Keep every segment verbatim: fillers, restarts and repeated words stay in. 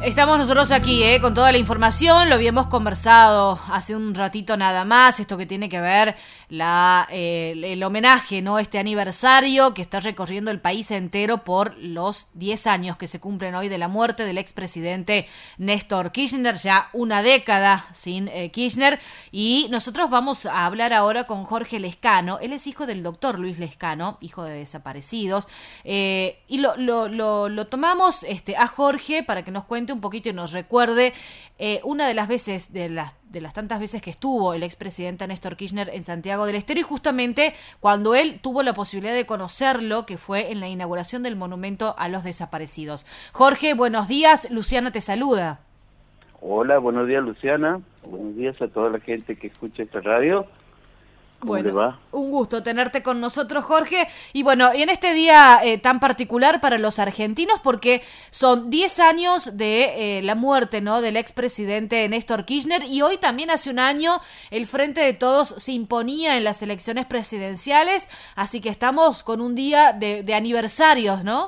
Estamos nosotros aquí, eh, con toda la información, lo habíamos conversado hace un ratito nada más, esto que tiene que ver la eh, el homenaje, ¿no? Este aniversario que está recorriendo el país entero por los diez años que se cumplen hoy de la muerte del expresidente Néstor Kirchner, ya una década sin eh, Kirchner, y nosotros vamos a hablar ahora con Jorge Lescano. Él es hijo del doctor Luis Lescano, hijo de desaparecidos, eh, y lo, lo, lo, lo tomamos este, a Jorge para que nos cuente un poquito y nos recuerde eh, una de las veces, de las, de las tantas veces que estuvo el expresidente Néstor Kirchner en Santiago del Estero, y justamente cuando él tuvo la posibilidad de conocerlo, que fue en la inauguración del monumento a los desaparecidos. Jorge, buenos días, Luciana te saluda. Hola, buenos días Luciana, buenos días a toda la gente que escucha esta radio. ¿Cómo bueno, le va? Un gusto tenerte con nosotros, Jorge. Y bueno, y en este día eh, tan particular para los argentinos, porque son diez años de eh, la muerte, ¿no?, del expresidente Néstor Kirchner, y hoy también hace un año el Frente de Todos se imponía en las elecciones presidenciales, así que estamos con un día de, de aniversarios, ¿no?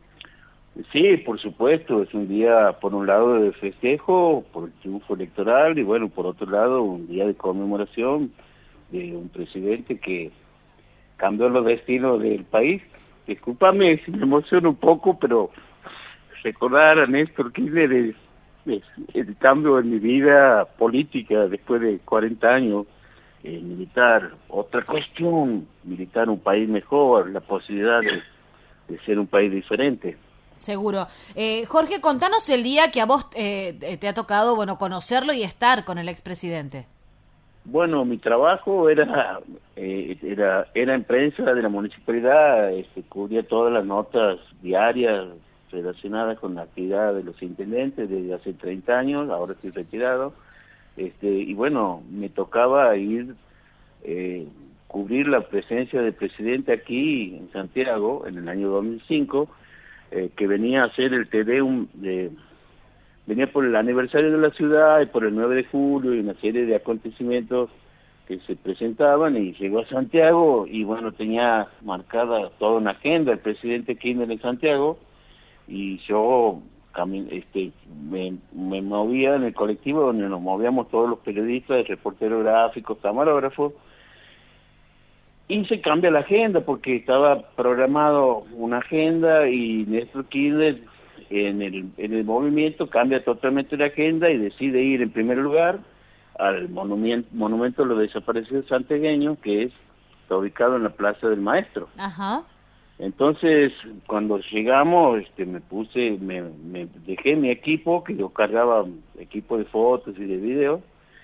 Sí, por supuesto, es un día por un lado de festejo por el triunfo electoral y bueno, por otro lado un día de conmemoración de un presidente que cambió los destinos del país. Discúlpame si me emociono un poco, pero recordar a Néstor Kirchner es, es el cambio en mi vida política después de cuarenta años, eh, militar, otra cuestión, militar un país mejor, la posibilidad de, de ser un país diferente. Seguro. Eh, Jorge, contanos el día que a vos eh, te ha tocado, bueno, conocerlo y estar con el expresidente. Bueno, mi trabajo era eh, era era en prensa de la municipalidad, este, cubría todas las notas diarias relacionadas con la actividad de los intendentes desde hace treinta años, ahora estoy retirado, este, y bueno, me tocaba ir eh, cubrir la presencia del presidente aquí en Santiago en el año dos mil cinco, eh, que venía a hacer el Te Deum de... Venía por el aniversario de la ciudad y por el nueve de julio y una serie de acontecimientos que se presentaban, y llegó a Santiago y bueno, tenía marcada toda una agenda el presidente Kirchner en Santiago, y yo este, me, me movía en el colectivo donde nos movíamos todos los periodistas, reporteros gráficos, camarógrafos, y se cambia la agenda porque estaba programado una agenda y Néstor Kirchner en el, en el movimiento cambia totalmente la agenda y decide ir en primer lugar al monumento, monumento a los desaparecidos santiagueños, que es, está ubicado en la Plaza del Maestro. Ajá. Entonces, cuando llegamos, este, me puse, me, me dejé mi equipo, que yo cargaba equipo de fotos y de video,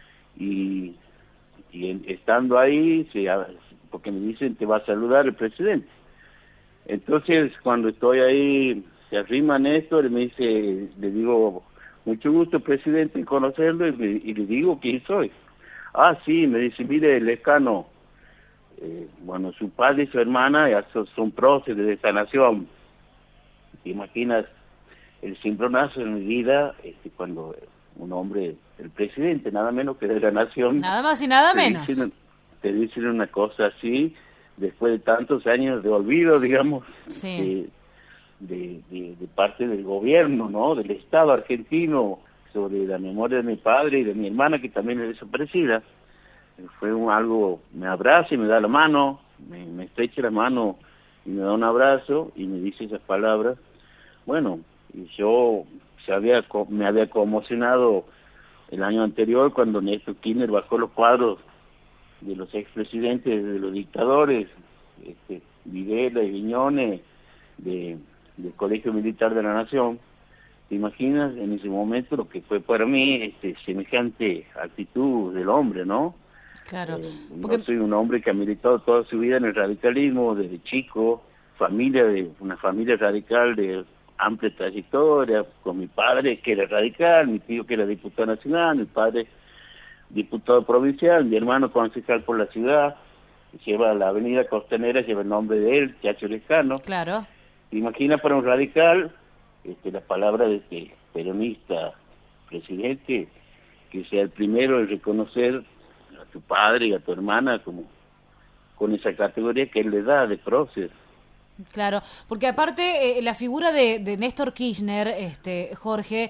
y, y en, estando ahí, se, porque me dicen, te va a saludar el presidente. Entonces, cuando estoy ahí, se arrima Néstor y me dice, le digo, mucho gusto, presidente, en conocerlo, y, me, y le digo, ¿quién soy? Ah, sí, me dice, mire, Lescano, eh, bueno, su padre y su hermana ya son, son próceres de esta nación. ¿Te imaginas el cimbronazo en mi vida este, cuando un hombre, el presidente, nada menos que de la nación, Nada más y nada te menos. Dicen, te dicen una cosa así, después de tantos años de olvido, digamos, Sí. de, de, de, de parte del gobierno, ¿no?, del Estado argentino, sobre la memoria de mi padre y de mi hermana, que también es desaparecida. Fue un, algo, me abraza y me da la mano, me, me estrecha la mano y me da un abrazo y me dice esas palabras. Bueno, y yo se había, me había conmocionado el año anterior cuando Néstor Kirchner bajó los cuadros de los expresidentes, de los dictadores, este, Videla y Viñones, de, del Colegio Militar de la Nación. ¿Te imaginas en ese momento lo que fue para mí este, semejante actitud del hombre, ¿no? Claro. Eh, Porque... Yo soy un hombre que ha militado toda su vida en el radicalismo, desde chico, familia de una familia radical de amplia trayectoria, con mi padre que era radical, mi tío que era diputado nacional, mi padre diputado provincial, mi hermano concejal por la ciudad, lleva la avenida Costanera, lleva el nombre de él, Chacho Lescano. Claro. Imagina para un radical este, la palabra de este peronista presidente, que sea el primero en reconocer a tu padre y a tu hermana como con esa categoría que él le da de prócer. Claro, porque aparte eh, la figura de, de Néstor Kirchner, este, Jorge,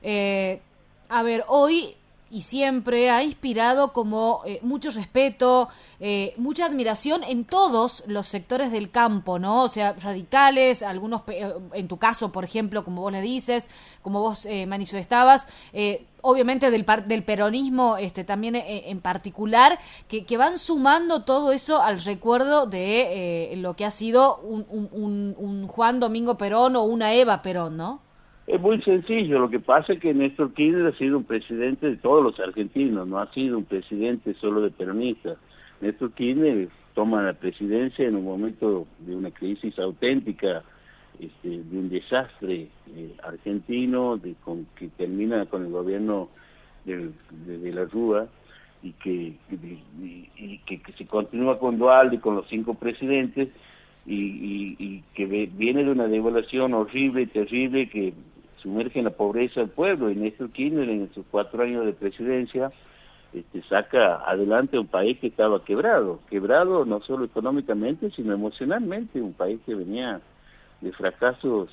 eh, a ver, hoy y siempre ha inspirado como eh, mucho respeto, eh, mucha admiración en todos los sectores del campo, ¿no? O sea, radicales, algunos, en tu caso, por ejemplo, como vos le dices, como vos eh, manifestabas, eh, obviamente del, del peronismo este, también eh, en particular, que, que van sumando todo eso al recuerdo de eh, lo que ha sido un, un, un, un Juan Domingo Perón o una Eva Perón, ¿no? Es muy sencillo, lo que pasa es que Néstor Kirchner ha sido un presidente de todos los argentinos, no ha sido un presidente solo de peronistas. Néstor Kirchner toma la presidencia en un momento de una crisis auténtica, este, de un desastre eh, argentino, de, con, que termina con el gobierno de, de, de la Rúa, y que, y, y que, que se continúa con Dualde y con los cinco presidentes, y, y, y que ve, viene de una devaluación horrible y terrible que sumerge en la pobreza al pueblo, y Néstor Kirchner en sus cuatro años de presidencia este, saca adelante un país que estaba quebrado, quebrado no solo económicamente, sino emocionalmente, un país que venía de fracasos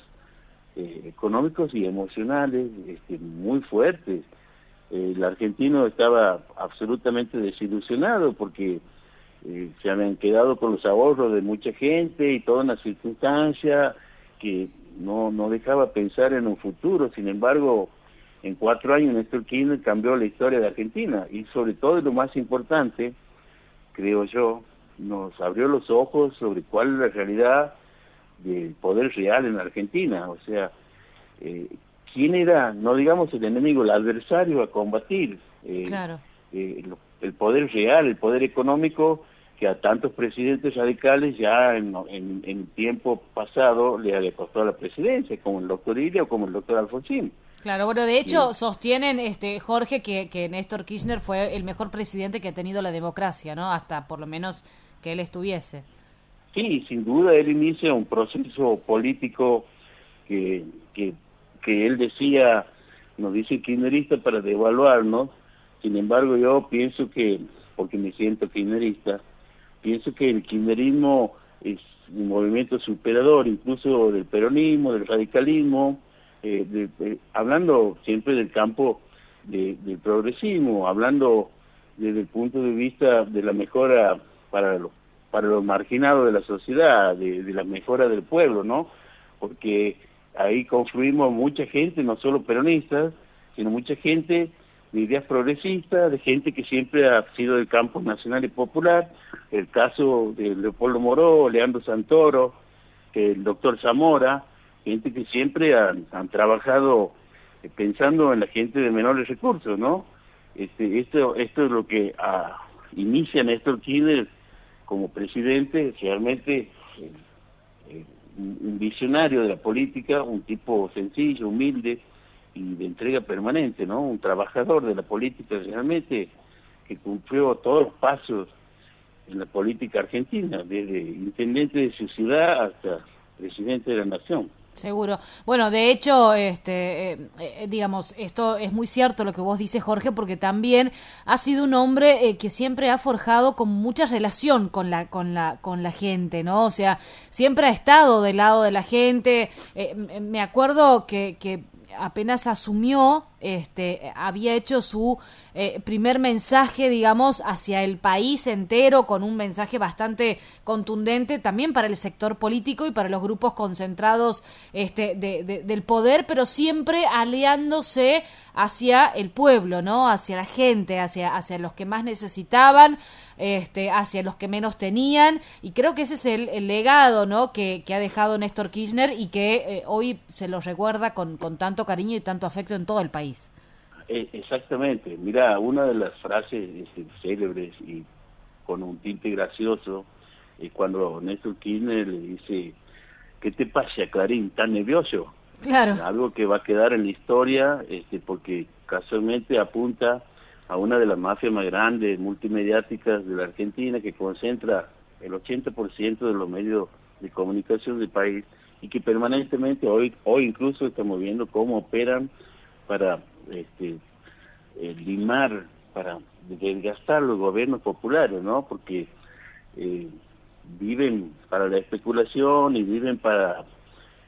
eh, económicos y emocionales este, muy fuertes. Eh, el argentino estaba absolutamente desilusionado porque eh, se habían quedado con los ahorros de mucha gente y toda una circunstancia que no, no dejaba pensar en un futuro. Sin embargo, en cuatro años Néstor Kirchner cambió la historia de Argentina y sobre todo, y lo más importante, creo yo, nos abrió los ojos sobre cuál es la realidad del poder real en Argentina. O sea, eh, quién era, no digamos el enemigo, el adversario a combatir. Eh, claro. eh, el poder real, el poder económico, que a tantos presidentes radicales ya en, en, en tiempo pasado le había costado la presidencia, como el doctor Ilia o como el doctor Alfonsín. Claro, bueno, de hecho Y, sostienen, este Jorge, que, que Néstor Kirchner fue el mejor presidente que ha tenido la democracia, ¿no? Hasta por lo menos que él estuviese. sí, sin duda él inicia un proceso político que, que, que él decía, nos dice kirchnerista para devaluarnos. Sin embargo, yo pienso que, porque me siento kirchnerista, pienso que el kirchnerismo es un movimiento superador, incluso del peronismo, del radicalismo, eh, de, de, hablando siempre del campo de, del progresismo, hablando desde el punto de vista de la mejora para los, para los marginados de la sociedad, de, de la mejora del pueblo, ¿no? Porque ahí confluimos mucha gente, no solo peronistas, sino mucha gente de ideas progresistas, de gente que siempre ha sido del campo nacional y popular, el caso de Leopoldo Moró, Leandro Santoro, el doctor Zamora, gente que siempre han, han trabajado eh, pensando en la gente de menores recursos, ¿no? Este, esto, esto es lo que ah, inicia Néstor Kirchner como presidente, realmente eh, eh, un, un visionario de la política, un tipo sencillo, humilde y de entrega permanente, ¿no? Un trabajador de la política realmente que cumplió todos los pasos en la política argentina, desde intendente de su ciudad hasta presidente de la nación. Seguro. Bueno, de hecho, este, eh, eh, digamos, esto es muy cierto lo que vos dices, Jorge, porque también ha sido un hombre eh, que siempre ha forjado con mucha relación con la, con la, con la gente, ¿no? O sea, siempre ha estado del lado de la gente. Eh, me acuerdo que, que apenas asumió, este, había hecho su eh, primer mensaje, digamos, hacia el país entero, con un mensaje bastante contundente también para el sector político y para los grupos concentrados este, de, de, del poder, pero siempre aliándose hacia el pueblo, ¿no? Hacia la gente, hacia, hacia los que más necesitaban, este, hacia los que menos tenían, y creo que ese es el, el legado, ¿no? que, que ha dejado Néstor Kirchner y que eh, hoy se lo recuerda con, con tanto cariño y tanto afecto en todo el país. Eh, exactamente, mira, una de las frases este, célebres y con un tinte gracioso es cuando Néstor Kirchner le dice: ¿qué te pasa, Clarín, tan nervioso? Claro. Algo que va a quedar en la historia, este, porque casualmente apunta a una de las mafias más grandes, multimediáticas de la Argentina, que concentra el ochenta por ciento de los medios de comunicación del país y que permanentemente, hoy, hoy incluso estamos viendo cómo operan para este, eh, limar, para desgastar los gobiernos populares, ¿no? Porque eh, viven para la especulación y viven para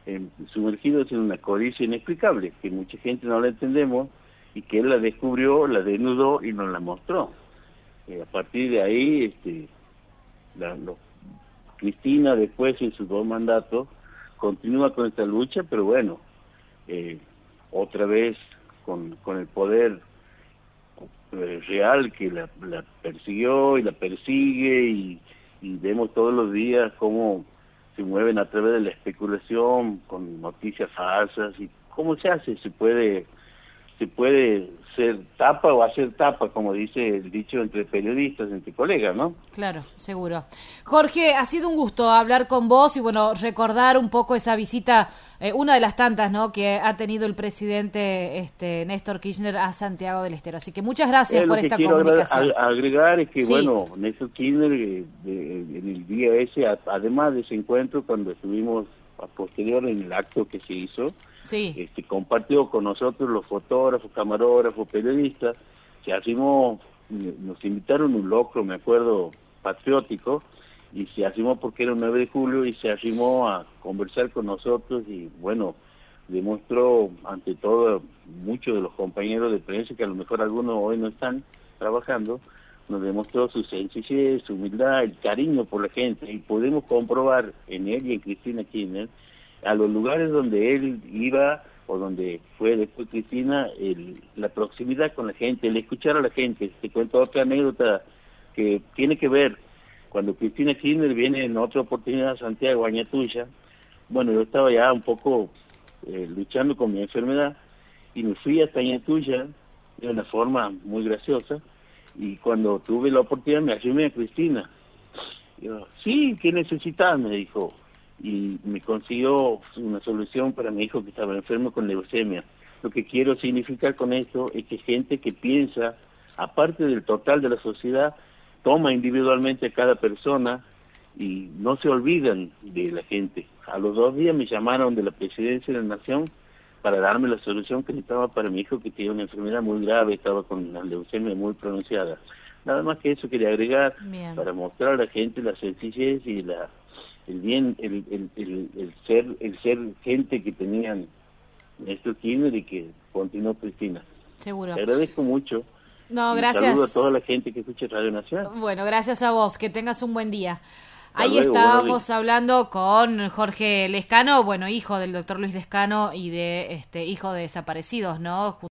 eh, sumergidos en una codicia inexplicable, que mucha gente no la entendemos, y que él la descubrió, la desnudó y nos la mostró. Eh, a partir de ahí, este, la, lo, Cristina después en sus dos mandatos continúa con esta lucha, pero bueno, eh, otra vez con, con el poder eh, real que la, la persiguió y la persigue, y, y vemos todos los días cómo se mueven a través de la especulación con noticias falsas. ¿Y cómo se hace? Se puede se puede ser tapa o hacer tapa, como dice el dicho entre periodistas, entre colegas, ¿no? Claro, seguro. Jorge, ha sido un gusto hablar con vos y, bueno, recordar un poco esa visita, eh, una de las tantas, ¿no?, que ha tenido el presidente este, Néstor Kirchner a Santiago del Estero. Así que muchas gracias Eh, por lo que esta quiero comunicación. agregar, agregar es que, Sí. bueno, Néstor Kirchner, eh, de, en el día ese, a, además de ese encuentro, cuando estuvimos a posterior en el acto que se hizo, Sí. este, compartió con nosotros los fotógrafos, camarógrafos, periodistas, que hacemos, nos invitaron un locro, me acuerdo, patriótico, y se arrimó porque era un nueve de julio, y se arrimó a conversar con nosotros, y bueno, demostró ante todo, muchos de los compañeros de prensa, que a lo mejor algunos hoy no están trabajando, nos demostró su sencillez, su humildad, el cariño por la gente, y podemos comprobar en él y en Cristina Kirchner, a los lugares donde él iba o donde fue después Cristina, el, la proximidad con la gente, el escuchar a la gente. Te cuento otra anécdota que tiene que ver, cuando Cristina Kirchner viene en otra oportunidad a Santiago, Añatuya, bueno, yo estaba ya un poco eh, luchando con mi enfermedad, y me fui hasta Añatuya de una forma muy graciosa, y cuando tuve la oportunidad me arrimé a Cristina. Yo, sí, ¿qué necesitas?, me dijo, y me consiguió una solución para mi hijo que estaba enfermo con leucemia. Lo que quiero significar con esto es que gente que piensa, aparte del total de la sociedad, toma individualmente a cada persona y no se olvidan de la gente. A los dos días me llamaron de la Presidencia de la Nación para darme la solución que necesitaba para mi hijo, que tenía una enfermedad muy grave, estaba con una leucemia muy pronunciada. Nada más que eso quería agregar. Bien. Para mostrar a la gente la sencillez y la el bien, el, el, el, el ser el ser gente que tenían Néstor Kirchner y que continuó Cristina. Seguro. Te agradezco mucho. No, y gracias. Saludo a toda la gente que escucha Radio Nacional. Bueno, gracias a vos. Que tengas un buen día. Hasta Ahí luego, estábamos hablando con Jorge Lescano, bueno, hijo del doctor Luis Lescano y de este hijo de desaparecidos, ¿no?